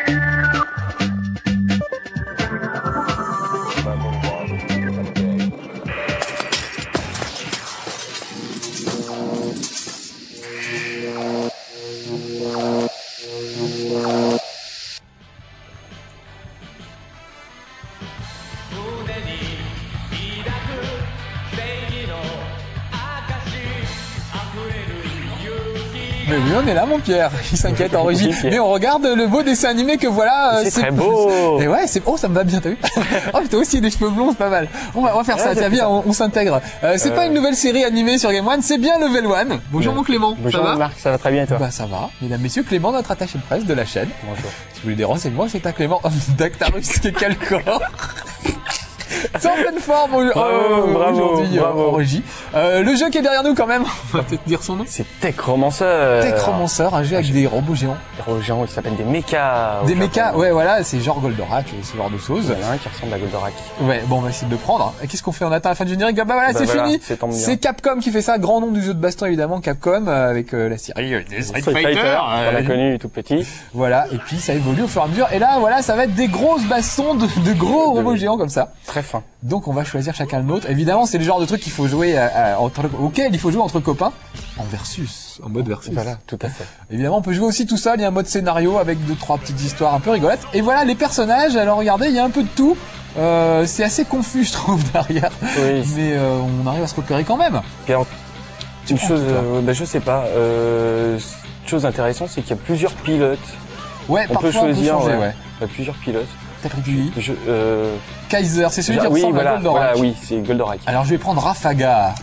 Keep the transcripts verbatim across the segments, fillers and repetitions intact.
Mais oui, on est là, mon Pierre. Il s'inquiète en régie. Mais on regarde le beau dessin animé que voilà. C'est très beau. Et ouais, c'est oh, ça me va bien, t'as vu? Oh, toi aussi des cheveux blonds, c'est pas mal. On va, on va faire ouais, ça. Tiens, viens, on, on s'intègre. Euh, c'est euh... pas une nouvelle série animée sur Game One, c'est bien Level One. Bonjour, ouais. Mon Clément. Bonjour, ça va Marc. Ça va très bien, et toi? Bah, ça va. Mesdames, messieurs, Clément, notre attaché de presse de la chaîne. Bonjour. Si vous voulez des renseignements, c'est à Clément Dactarus Kekalkor. C'est en pleine forme bravo, euh, bravo, aujourd'hui bravo. Euh, en régie. Euh, le jeu qui est derrière nous quand même, on va peut-être dire son nom. C'est Techromancer. Techromancer, un jeu avec des robots géants. Des robots géants qui s'appellent des mechas. Des mechas, ouais voilà, c'est genre Goldorak, ce genre de choses. Il y en a un qui ressemble à Goldorak. Ouais, bon on va essayer de le prendre. Et qu'est-ce qu'on fait? On attend la fin du générique. Bah voilà, bah c'est voilà, fini. C'est Capcom qui fait ça, grand nom du jeu de baston évidemment, Capcom, euh, avec euh, la série euh, Street, Street Fighter. Fighter euh, on a connu tout petit. Voilà, et puis ça évolue au fur et à mesure. Et là voilà, ça va être des grosses bastons de, de gros de, robots géants comme ça. Très fin. Donc on va choisir chacun le nôtre. Évidemment, c'est le genre de truc qu'il faut jouer à, à, entre, auquel il faut jouer entre copains en versus, en mode versus. Voilà, tout à fait. Évidemment, on peut jouer aussi tout seul. Il y a un mode scénario avec deux trois petites histoires un peu rigolotes. Et voilà les personnages. Alors regardez, il y a un peu de tout. Euh, c'est assez confus, je trouve, derrière. Oui, mais euh, on arrive à se repérer quand même. Et alors, une chose, euh, bah, je sais pas. Euh, une chose intéressante, c'est qu'il y a plusieurs pilotes. Ouais, on peut choisir. On peut changer, ouais. Ouais. Il y a plusieurs pilotes. Je, euh... Kaiser, c'est celui qui oui, ressemble voilà, à Goldorak. Voilà, oui, c'est Goldorak. Alors je vais prendre Rafaga.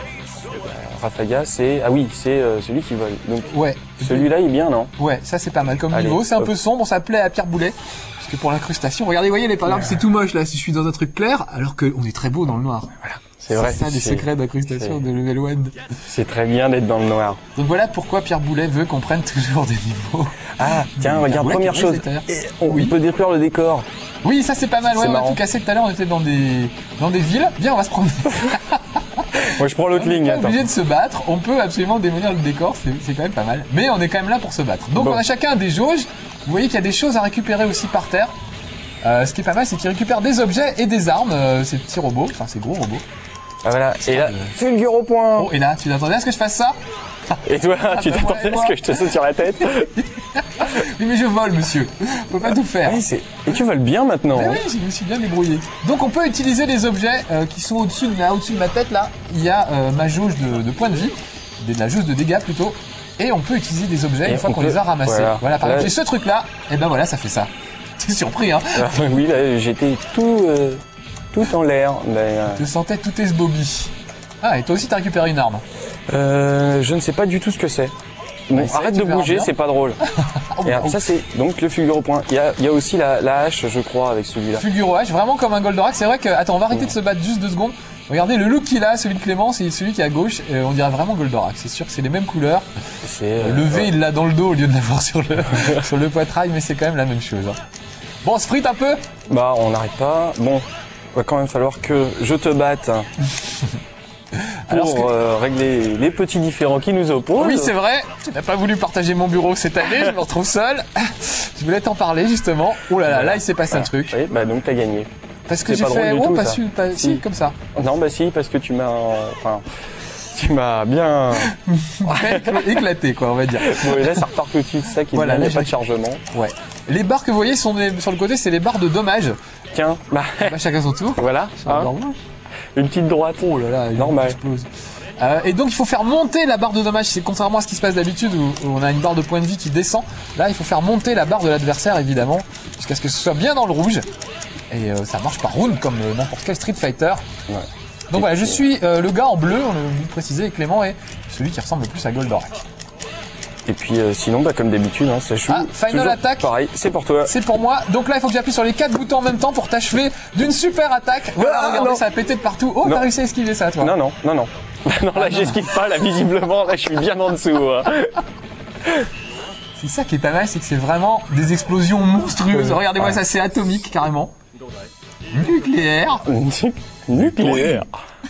Rafaga, c'est ah oui, c'est euh, celui qui vole. Donc ouais. Celui-là est bien, non? Ouais, ça c'est pas mal comme Allez, niveau. C'est un hop. peu sombre, ça plaît à Pierre Boulet. Parce que pour l'incrustation, regardez, vous voyez les palabres, c'est tout moche là. Si je suis dans un truc clair, alors qu'on est très beau dans le noir. Voilà. C'est vrai. C'est ça, les secrets d'incrustation de Level One. C'est très bien d'être dans le noir. Donc voilà pourquoi Pierre Boulet veut qu'on prenne toujours des niveaux. Ah, tiens, regarde, première chose. On oui. peut détruire le décor. Oui, ça c'est pas mal. Ouais, on a tout cassé tout à l'heure. On était dans des dans des villes. Viens, on va se prendre. Moi, je prends l'autre ligne. On est pas obligé de se battre. On peut absolument démolir le décor. C'est quand même pas mal. Mais on est quand même là pour se battre. Donc bon. On a chacun des jauges. Vous voyez qu'il y a des choses à récupérer aussi par terre. Euh, ce qui est pas mal, c'est qu'ils récupèrent des objets et des armes. Euh, ces petits robots, enfin ces gros robots. Ah voilà. Et là, Fulgure au point. Oh, et là, tu t'attendais à ce que je fasse ça? Et toi, ah, tu t'attendais à ce que je te saute sur la tête? Oui, mais je vole, monsieur. Faut pas tout faire. Ah, et tu voles bien maintenant. Mais hein. Oui, je me suis bien débrouillé. Donc, on peut utiliser les objets euh, qui sont au-dessus de, au de ma tête. Là, il y a euh, ma jauge de, de points de vie, de la jauge de dégâts plutôt. Et on peut utiliser des objets et une fois qu'on peut... les a ramassés. Voilà, voilà par exemple, j'ai ce truc-là. Et ben voilà, ça fait ça. T'es surpris, hein? Oui, là, j'étais tout, euh, tout en l'air. Euh... Tu te sentais tout esbobby. Ah, et toi aussi, t'as récupéré une arme. Euh, je ne sais pas du tout ce que c'est. Bon, ouais, arrête de bouger, c'est pas drôle. oh, et alors, ça c'est donc le fulgure au point. Il y a, il y a aussi la, la hache, je crois, avec celui-là. Fulgure au hache, vraiment comme un Goldorak. C'est vrai que, attends, on va arrêter ouais. de se battre juste deux secondes. Regardez le look qu'il a, celui de Clément, c'est celui qui est à gauche. Euh, on dirait vraiment Goldorak. C'est sûr que c'est les mêmes couleurs. Euh, le V, ouais. il l'a dans le dos au lieu de l'avoir sur le sur le poitrail, mais c'est quand même la même chose. Hein. Bon, on se frite un peu. Bah, on n'arrête pas. Bon, il va quand même falloir que je te batte. Pour Alors, que... euh, régler les petits différends qui nous opposent. Oui, c'est vrai. Tu n'as pas voulu partager mon bureau cette année, je me retrouve seul. Je voulais t'en parler justement. Oh là là, voilà. Là il s'est passé voilà. un truc. Oui, bah donc t'as gagné. Parce que j'ai fait oh, pas, su, pas si. si comme ça. Non, bah si, parce que tu m'as, enfin, tu m'as bien éclaté quoi, on va dire. Bon, et là ça repart tout de suite, ça qui voilà, n'a pas de chargement. Ouais. Les barres que vous voyez sont des, sur le côté, c'est les barres de dommages. Tiens, bah, bah chacun son tour. Voilà. Hein. Une petite droite. Oh là là, normal. Explose. Euh, et donc il faut faire monter la barre de dommage. C'est contrairement à ce qui se passe d'habitude où, où on a une barre de points de vie qui descend. Là, il faut faire monter la barre de l'adversaire évidemment, jusqu'à ce que ce soit bien dans le rouge. Et euh, ça marche par round comme euh, n'importe quel Street Fighter. Ouais. Donc et voilà, je suis euh, le gars en bleu, on l'a oublié de préciser, et Clément est celui qui ressemble le plus à Goldorak. Et puis euh, sinon, bah, comme d'habitude, hein, ça joue. Ah, Final Attack. Pareil, c'est pour toi. C'est pour moi. Donc là, il faut que j'appuie sur les quatre boutons en même temps pour t'achever d'une super attaque. Voilà, ah, regardez, non. ça a pété de partout. Oh, t'as réussi à esquiver ça, toi. Non, non, non, non. non, là, ah, j'esquive pas, là, visiblement, là, je suis bien en dessous. Hein. C'est ça qui est pas mal, c'est que c'est vraiment des explosions monstrueuses. Euh, Regardez-moi ouais. ça, c'est atomique, carrément. Nucléaire. Nucléaire.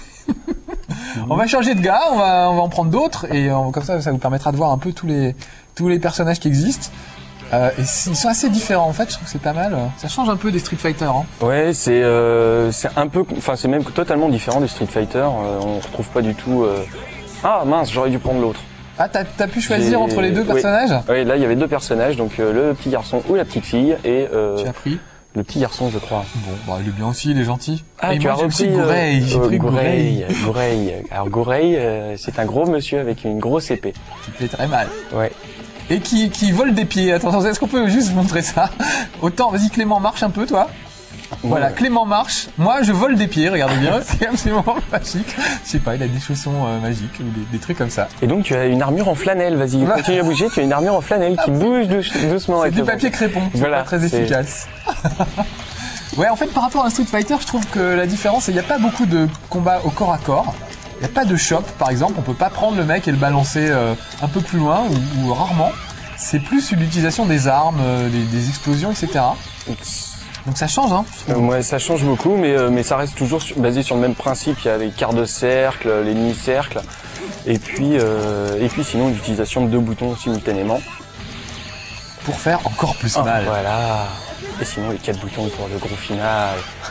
On va changer de gars, on va, on va en prendre d'autres et on, comme ça, ça vous permettra de voir un peu tous les, tous les personnages qui existent. Euh, et ils sont assez différents en fait, je trouve que c'est pas mal. Ça change un peu des Street Fighter. Hein. Ouais, c'est euh, c'est un peu, enfin c'est même totalement différent des Street Fighter. Euh, on retrouve pas du tout. Euh... Ah mince, j'aurais dû prendre l'autre. Ah, t'as as pu choisir entre les deux personnages? Oui, ouais, là il y avait deux personnages, donc euh, le petit garçon ou la petite fille et. Euh, tu as pris le petit garçon, je crois. Bon, bah il est bien aussi, il est gentil. Ah, et tu moi, as repris Goureil, euh, j'ai pris Goureil. Goureil. Alors Goureil, euh, c'est un gros monsieur avec une grosse épée. Qui fait très mal. Ouais. Et qui, qui vole des pieds. Attends, est-ce qu'on peut juste montrer ça? Autant, vas-y Clément, marche un peu toi. Voilà, ouais. Clément marche. Moi, je vole des pieds, regardez bien, c'est absolument magique. Je sais pas, il a des chaussons euh, magiques ou des, des trucs comme ça. Et donc, tu as une armure en flanelle, vas-y, continue à bouger, tu as une armure en flanelle qui bouge douce, doucement. C'est du papier crépon, c'est voilà, pas très efficace. Ouais, en fait, par rapport à un Street Fighter, je trouve que la différence, c'est qu'il n'y a pas beaucoup de combats au corps à corps. Il n'y a pas de shop, par exemple, on peut pas prendre le mec et le balancer euh, un peu plus loin, ou, ou rarement. C'est plus l'utilisation des armes, euh, des, des explosions, et cetera. Donc ça change, hein euh, Ouais, ça change beaucoup, mais, euh, mais ça reste toujours sur, basé sur le même principe. Il y a les quarts de cercle, les demi-cercles, et puis, euh, et puis sinon l'utilisation de deux boutons simultanément. Pour faire encore plus oh, mal. Voilà. Et sinon les quatre boutons pour le gros final.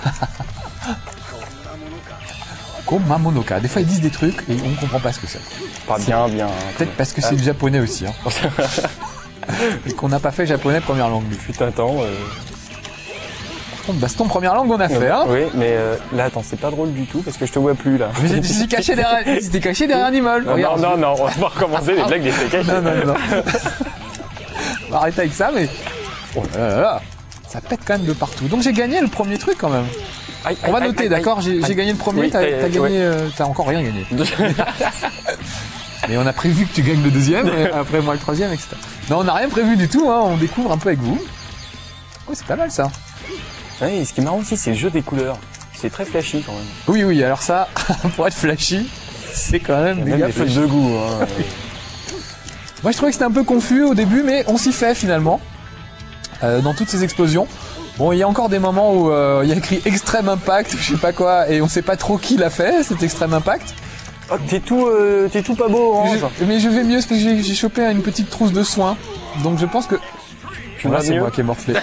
Komamonoka. Des fois ils disent des trucs et on comprend pas ce que c'est. Pas bien, bien. Peut-être parce que c'est du japonais aussi. Hein. Et qu'on n'a pas fait japonais première langue. Fut un temps. Euh... Baston première langue on a fait, hein. Oui, mais euh, là, attends, c'est pas drôle du tout parce que je te vois plus là. Mais j'étais caché derrière, j'étais caché derrière un immeuble. Non, regarde, non, non, on va pas recommencer les blagues des cachés. Non, non, non. On va arrêter avec ça, mais oh là là là, ça pète quand même de partout. Donc j'ai gagné le premier truc quand même. Aïe, on va aïe, noter, d'accord. J'ai gagné le premier. Oui, t'as as gagné, ouais. euh, t'as encore rien gagné. Mais on a prévu que tu gagnes le deuxième, et après moi le troisième, et cetera. Non, on n'a rien prévu du tout. Hein. On découvre un peu avec vous. Oh, c'est pas mal ça. Oui, ce qui est marrant aussi, c'est le jeu des couleurs. C'est très flashy quand même. Oui, oui, alors ça, pour être flashy, c'est quand même des même gars des fautes de goût. Hein. Moi, je trouvais que c'était un peu confus au début, mais on s'y fait finalement. Euh, dans toutes ces explosions. Bon, il y a encore des moments où euh, il y a écrit Extreme Impact, je sais pas quoi, et on sait pas trop qui l'a fait, cet Extreme Impact. Oh, t'es tout, euh, t'es tout pas beau, Orange. Je, mais je vais mieux, parce que j'ai chopé une petite trousse de soins. Donc je pense que... Là, c'est moi qui ai morflé.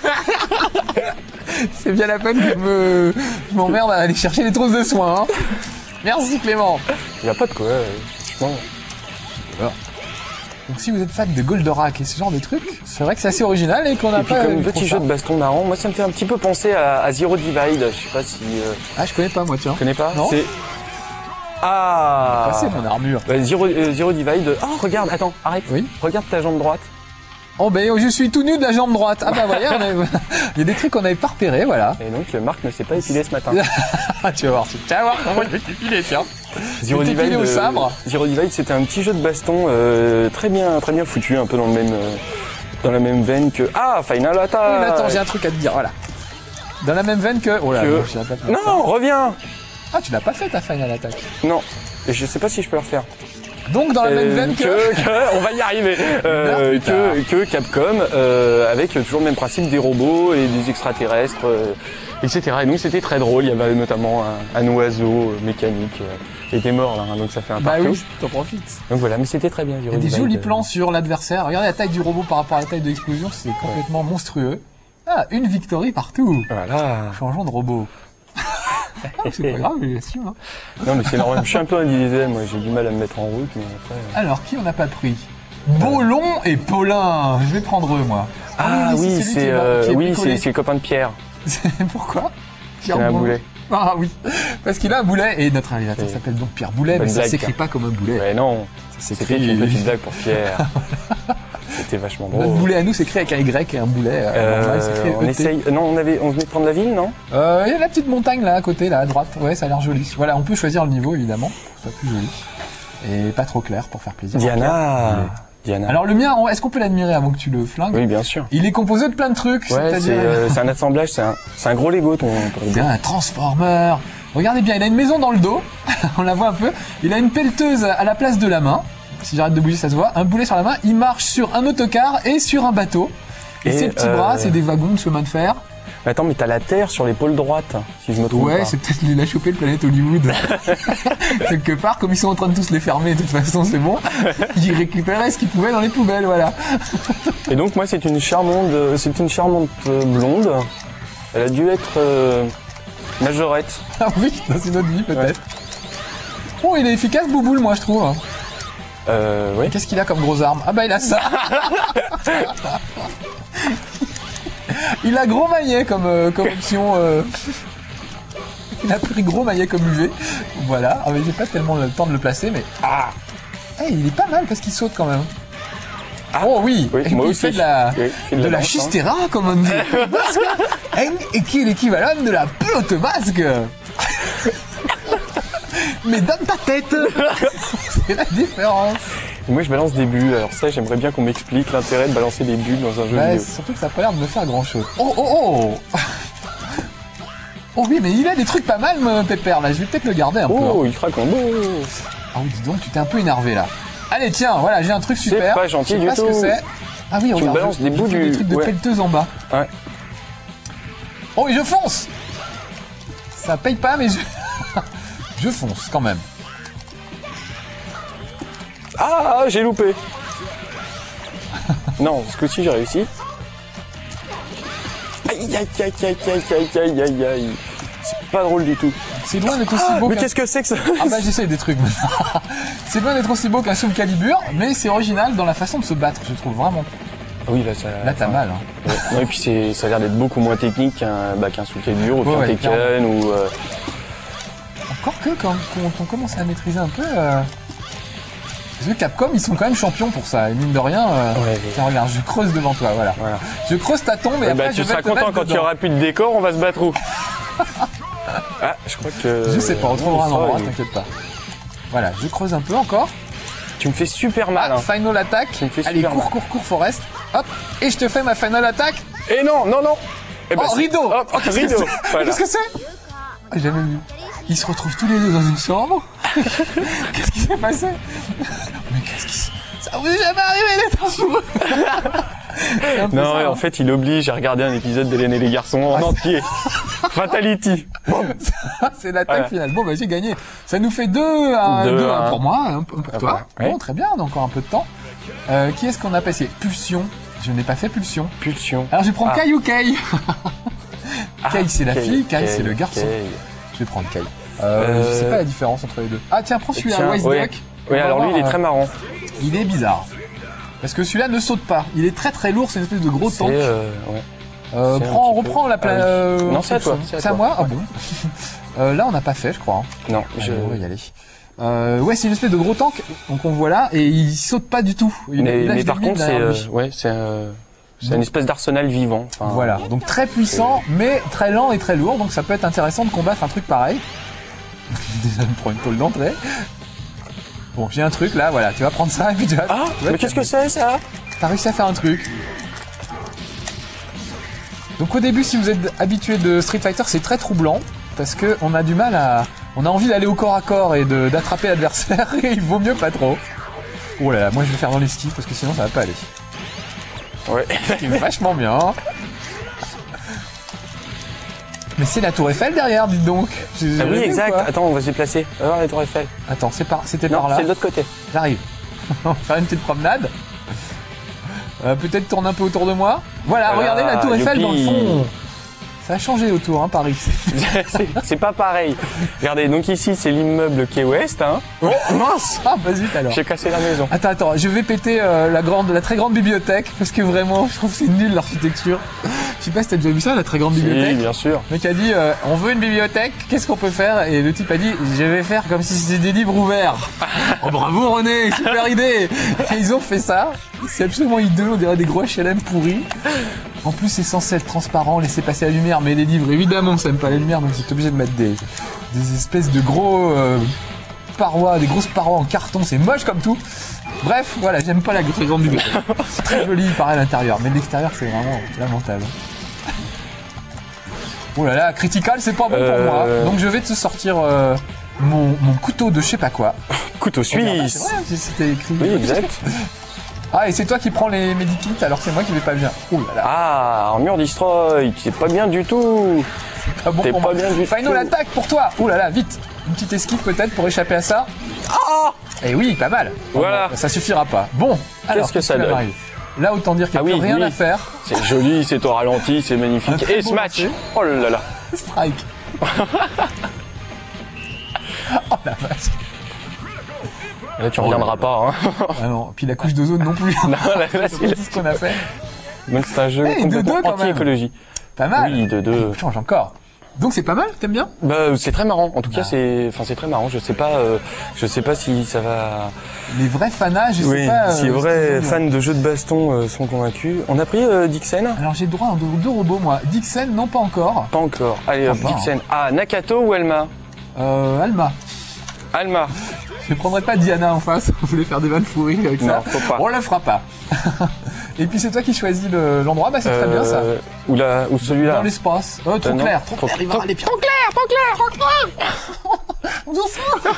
C'est bien la peine que je me... je m'emmerde à aller chercher les trousses de soins. Hein. Merci Clément. Il n'y a pas de quoi, euh, franchement. Voilà. Donc si vous êtes fan de Goldorak et ce genre de trucs, c'est vrai que c'est assez original et qu'on a et puis pas... comme petit jeu de baston marrant, moi ça me fait un petit peu penser à, à Zero Divide, je sais pas si... Euh... Ah, je connais pas moi, tiens. Tu connais pas? Non. C'est... Ah, c'est mon armure. Bah, Zero, euh, Zero Divide. Oh, regarde, attends, arrête. Oui. Regarde ta jambe droite. Oh ben je suis tout nu de la jambe droite. Ah bah voilà, on a... il y a des trucs qu'on n'avait pas repérés, voilà. Et donc Marc ne s'est pas épilé ce matin. Tu vas voir, tu vas voir comment je vais t'épiler, tiens. Zero Divide, au sabre. Euh, Zero Divide, c'était un petit jeu de baston euh, très bien, très bien foutu, un peu dans le même, euh, dans la même veine que. Ah, Final Attack. Oui, attends, j'ai un truc à te dire, voilà. Dans la même veine que. Oh là, que... non, pas non reviens. Ah, tu l'as pas fait ta Final Attack. Non, et je sais pas si je peux le refaire. Donc dans la même veine que, que... que on va y arriver euh, que, que Capcom euh, avec toujours le même principe des robots et des extraterrestres euh, et cetera. Et donc c'était très drôle, il y avait notamment un, un oiseau mécanique euh, qui était mort là, hein, donc ça fait un bah partout. Oui, t'en profites. Donc voilà, mais c'était très bien. Il y a des jolis plans sur l'adversaire. Regardez la taille du robot par rapport à la taille de l'explosion, c'est complètement ouais. monstrueux. Ah, une victory partout. Voilà. Changeons de robot. Ah, c'est pas grave, bien sûr. Hein. Non, mais c'est normal. Je suis un peu un diesel, moi, j'ai du mal à me mettre en route. Mais après, euh... Alors, qui on n'a pas pris? Bolon et Paulin. Je vais prendre eux, moi. Ah, ah oui, oui c'est euh, oui, le copain de Pierre. Pourquoi? Pierre Il a un boulet. Ah oui, parce qu'il a un boulet et notre réalisateur s'appelle donc Pierre Boulet, mais ça s'écrit pas comme un boulet. Mais non, c'était une petite blague pour Pierre. C'était vachement drôle. Notre boulet à nous s'écrit avec un Y et un boulet euh, normal, euh, on essaye... Non, on, avait... on venait de prendre la ville, non? euh, Il y a la petite montagne là à côté, là à droite. Ouais, ça a l'air joli. Voilà, on peut choisir le niveau évidemment, pour que ce soit plus joli. Et pas trop clair pour faire plaisir. Diana Diana. Alors le mien, est-ce qu'on peut l'admirer avant que tu le flingues? Oui, bien sûr. Il est composé de plein de trucs. Ouais, c'est euh, un assemblage, c'est un, un gros Lego ton, ton C'est un transformer. Regardez bien, il a une maison dans le dos, on la voit un peu. Il a une pelleteuse à la place de la main. Si j'arrête de bouger, ça se voit. Un boulet sur la main. Il marche sur un autocar et sur un bateau. Et, et ses petits euh... bras, c'est des wagons de chemin de fer. Attends, mais t'as la Terre sur l'épaule droite, si je me trompe Ouais, pas. c'est peut-être il a chopé le planète Hollywood. Quelque part, comme ils sont en train de tous les fermer, de toute façon c'est bon, il récupérait ce qu'il pouvait dans les poubelles, voilà. Et donc moi c'est une charmante, c'est une charmante blonde. Elle a dû être euh, majorette. Ah oui, dans une autre vie peut-être. Ouais. Oh, il est efficace Bouboule, moi je trouve. Euh, oui. Qu'est-ce qu'il a comme gros arme? Ah bah il a ça. Il a gros maillet comme, euh, comme option. Euh... Il a pris gros maillet comme U V. Voilà. Ah, mais j'ai pas tellement le temps de le placer, mais. Ah hey, il est pas mal parce qu'il saute quand même. Ah, oh oui, oui et moi il aussi. fait de la, oui, fait de de la, la danse, chistera, hein. Comme on dit. Et qui est l'équivalent de la pelote basque. Mais donne ta tête. C'est la différence. Et moi je balance des bulles, alors ça j'aimerais bien qu'on m'explique l'intérêt de balancer des bulles dans un jeu Ouais, vidéo. surtout que ça a pas l'air de me faire grand chose. Oh oh oh. Oh oui, mais il a des trucs pas mal, mon pépère, là, je vais peut-être le garder un oh, peu. Oh, il craque en beau. Ah oui, dis donc, tu t'es un peu énervé là. Allez, tiens, voilà, j'ai un truc super. C'est pas gentil je sais du pas tout. ce que c'est. Ah oui, on tu me balances des bouts du... des trucs de ouais. pelleteuse en bas. Ouais. Oh, et je fonce. Ça paye pas, mais je... je fonce quand même. Ah, j'ai loupé. Non, ce coup-ci j'ai réussi. Aïe, aïe, aïe, aïe, aïe, aïe, aïe, aïe, aïe. C'est pas drôle du tout. C'est loin d'être aussi Ah, beau mais qu'un... qu'est-ce que c'est que ça? Ah bah j'essaye des trucs maintenant. C'est loin d'être aussi beau qu'un Soul Calibur, mais c'est original dans la façon de se battre, je trouve vraiment. Ah oui, là, ça... Là t'as enfin, mal. Hein. Ouais. Non, et puis c'est, ça a l'air d'être beaucoup moins technique qu'un, bah, qu'un Soul Calibur ou Ouais, qu'un ouais, Tekken clairement. ou... Euh... Encore que quand, quand on commence à maîtriser un peu... Euh... Parce que Capcom, ils sont quand même champions pour ça. Et mine de rien, euh... Ouais, tiens, regarde, je creuse devant toi, voilà. voilà. Je creuse ta tombe et Eh après bah, je tu vais seras te mettre content quand il y dedans. aura plus de décor, on va se battre où? Ah, je crois que... Je sais pas, on trouvera un non, endroit, il- t'inquiète pas. Voilà, je creuse un peu encore. Tu me fais super mal. Ah, Hein. final attack. Tu me fais Allez, super cours, mal. cours, cours, Forest. Hop, et je te fais ma final attack. Et non, non, non. Eh ben, Oh, c'est- rideau. Hop, Oh, qu'est-ce que rideau. c'est Voilà. Qu'est-ce que c'est Ah, j'ai jamais vu. Ils se retrouvent tous les deux dans une chambre. Qu'est-ce qui s'est passé? Mais qu'est-ce qui s'est... Ça vous est jamais arrivé d'être amoureux? C'est un peu Non, ça, et hein. en fait, il oblige à regarder un épisode d'Hélène et les garçons en Ah, entier. Fatality. Bon. C'est l'attaque Voilà. finale. Bon, bah j'ai gagné. Ça nous fait deux, un, Deux, deux, un un. pour moi, un pour Ah, toi. ouais. Bon, très bien, on a encore un peu de temps. Euh, qui est-ce qu'on a passé? Pulsion. Je n'ai pas fait Pulsion. Pulsion. Alors je vais prendre Ah. Kai ou Kai. Ah, Kai c'est la Kay, fille, Kai Kay, c'est le garçon. Kay. Je vais prendre Kai. Euh, Euh, Je sais pas la différence entre les deux. Ah tiens, prends celui-là, Tiens, Wise ouais. Duck. On Oui, va alors lui, voir, il est euh, très marrant. Il est bizarre. Parce que celui-là ne saute pas. Il est très très lourd, c'est une espèce de gros C'est, tank. euh, ouais. Euh, c'est un prends, petit peu- reprends la pla... Ah oui. euh, Non, c'est à toi, Pulsion. c'est à C'est à toi. moi. Ah bon. Euh, là, on n'a pas fait, je crois. Non, Je... je... On va y aller. Euh, ouais, c'est une espèce de gros tank. Donc on voit là, et il saute pas du tout. Il Mais, il lâche mais des par mines contre, c'est, derrière euh, lui. ouais, c'est, euh, c'est Donc- une espèce d'arsenal vivant. Enfin, Voilà, donc très puissant, mais très lent et très lourd, donc ça peut être intéressant de combattre un truc pareil. Déjà, je me prends une tôle d'entrée. Bon, j'ai un truc là, voilà, tu vas prendre ça et puis tu vas... Ah, tu vas mais te qu'est-ce que calmer. c'est ça? T'as réussi à faire un truc. Donc au début, si vous êtes habitué de Street Fighter, c'est très troublant, parce que on a du mal à... On a envie d'aller au corps à corps et de- d'attraper l'adversaire, et il vaut mieux pas trop. Oh là là, moi je vais faire dans l'esquive, parce que sinon ça va pas aller. Ouais. C'est vachement bien. Mais c'est la tour Eiffel derrière, dites donc. J'ai- j'ai Ah oui, rêvé ou exact. quoi Attends, on va se déplacer. On va voir la tour Eiffel. Attends, c'est par, c'était Non, par là. c'est de l'autre côté. J'arrive. On va faire une petite promenade. Euh, Peut-être tourne un peu autour de moi. Voilà, Voilà, regardez la tour Eiffel dans le youpi. fond. Ça a changé autour, hein, Paris. c'est, c'est pas pareil. Regardez, donc ici, c'est l'immeuble qui est ouest, hein. Oh mince. Ah, vas-y alors. J'ai cassé la maison. Attends, attends, je vais péter euh, la grande, la très grande bibliothèque parce que vraiment, je trouve que c'est nul l'architecture. Je sais pas si t'as déjà vu ça, la très grande Oui, bibliothèque. bien sûr. Le mec a dit, euh, on veut une bibliothèque, qu'est-ce qu'on peut faire? Et le type a dit, je vais faire comme si c'était des livres ouverts. Oh bravo René, super idée. Et ils ont fait ça. C'est absolument hideux, on dirait des gros H L M pourris. En plus, c'est censé être transparent, laisser passer la lumière, mais les livres, évidemment, ça aime pas la lumière, donc c'est obligé de mettre des, des espèces de gros euh, parois, des grosses parois en carton, c'est moche comme tout. Bref, voilà, j'aime pas la très grande bibliothèque. C'est très joli, il paraît, à l'intérieur, mais l'extérieur, c'est vraiment lamentable. Oh là là, critical, c'est pas bon Euh, pour moi. Donc je vais te sortir euh, mon, mon couteau de je sais pas quoi. Couteau Oh, merde, suisse. c'est vrai, c'était écrit. Oui, exact. Ah, et c'est toi qui prends les medikits alors que c'est moi qui vais pas bien. Ouh là là. Ah, armure destroy, c'est pas bien du tout. Pas bon T'es pour pas moi. bien du Final tout. attaque pour toi. Ouh là là, vite. Une petite esquive peut-être pour échapper à ça. Ah, Et oui, pas mal. Voilà. Bon, ça suffira pas. Bon, alors que ça qui va donne m'arriver Là, autant dire qu'il n'y a Ah plus oui, rien oui. à faire. c'est joli, c'est au ralenti, c'est Un magnifique. très Et beau smash. lancer. Oh là là. Strike. Oh la vache. Là, tu reviendras pas. Hein. Ah non, puis la couche d'ozone non plus. Non, là, là, C'est c'est tout ce qu'on a fait. donc c'est un jeu Hey, deux deux, complètement quand même. anti-écologie. Pas mal. Oui, de deux. Change encore. Donc c'est pas mal, t'aimes bien? Bah, c'est très marrant. En tout cas, Ah. c'est, enfin, c'est très marrant. Je sais pas, euh, je sais pas si ça va. Les vrais fanas, je Oui, sais pas. si les euh, vrais ce qu'ils ont. fans de jeux de baston euh, sont convaincus. On a pris euh, Dixon? Alors j'ai le droit à deux, deux robots moi. Dixon, non pas encore. Pas encore. Allez, hop, Pas, hein. Dixon. Ah, Nakato ou Alma? Euh, Alma. Alma. Je prendrai pas Diana en face. On voulait faire des vannes pourries avec ça. Non, faut pas. On le fera pas. Et puis c'est toi qui choisis le- l'endroit, bah c'est très bien ça. Euh, Ou la, ou celui-là. Dans l'espace. Oh, trop Euh, non. clair, trop, Trop- clair. Il va trop- avoir les pierres. Trop clair, trop clair, trop clair. Doucement.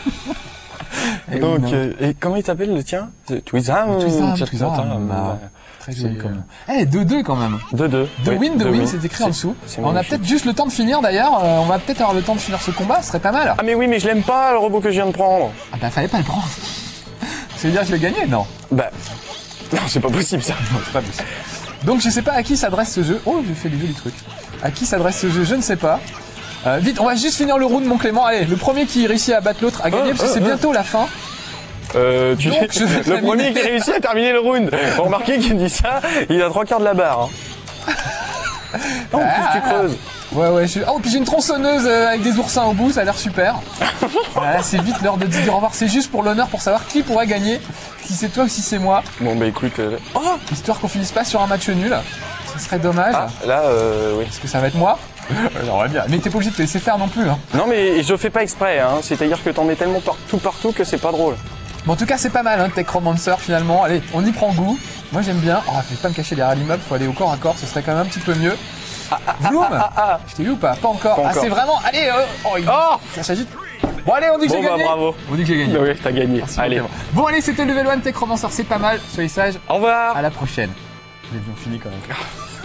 Eh Donc, oui, non. euh, et comment il s'appelle le tien? Twizam. Twizam, Twizam, Twizam, Twizam, bah, euh, Très c'est, joli quand euh, même. Eh, deux deux quand même. deux deux. De Oui, win, de deux win, win. c'est écrit en C'est- dessous. c'est On a magnifique. peut-être juste le temps de finir d'ailleurs. Euh, on va peut-être avoir le temps de finir ce combat, ce serait pas mal. Ah mais oui, mais je l'aime pas le robot que je viens de prendre. Ah bah fallait pas le prendre. Ça veut dire que je l'ai gagné? Non. Bah, non, c'est pas possible ça. Non, c'est pas possible. Donc je sais pas à qui s'adresse ce jeu. Oh, j'ai fait des jolis trucs. À qui s'adresse ce jeu, je ne sais pas. Euh, vite, on va juste finir le round, mon Clément. Allez, le premier qui réussit à battre l'autre a gagné, Oh, parce que oh, c'est oh. bientôt la fin. Euh, tu Donc, je vais le terminer. premier qui réussit à terminer le round. Remarquez qu'il dit ça, il a trois quarts de la barre. Hein. En plus tu creuses. Ouais, ouais, je suis... Oh, puis j'ai une tronçonneuse euh, avec des oursins au bout, ça a l'air super. Voilà, c'est vite l'heure de dire au revoir. C'est juste pour l'honneur, pour savoir qui pourra gagner. Si c'est toi ou si c'est moi. Bon bah écoute, euh, Oh, histoire qu'on finisse pas sur un match nul. Ce serait dommage. ah, là, euh, oui. Est-ce que ça va être moi? J'aimerais bien. Mais t'es pas obligé de te laisser faire non plus. Hein. Non mais je fais pas exprès, hein. C'est-à-dire que t'en mets tellement partout partout que c'est pas drôle. Bon, en tout cas, c'est pas mal, hein, Techromancer, finalement. Allez, on y prend goût. Moi, j'aime bien. Oh, je vais pas me cacher derrière l'immeuble, faut aller au corps à corps, ce serait quand même un petit peu mieux. Vroom Ah ah. Je t'ai vu ou pas? Pas encore. Pas Ah, encore. c'est vraiment... Allez, euh... oh, il... Oh ça s'agite. Bon, allez, on dit que Bon j'ai bah gagné. bravo. On dit que j'ai gagné. Oui, t'as gagné. Merci, Allez, Clément. Bon, allez, c'était Level un Techromancer, c'est pas mal. Soyez sages. au revoir. À la prochaine. Les on finit quand même.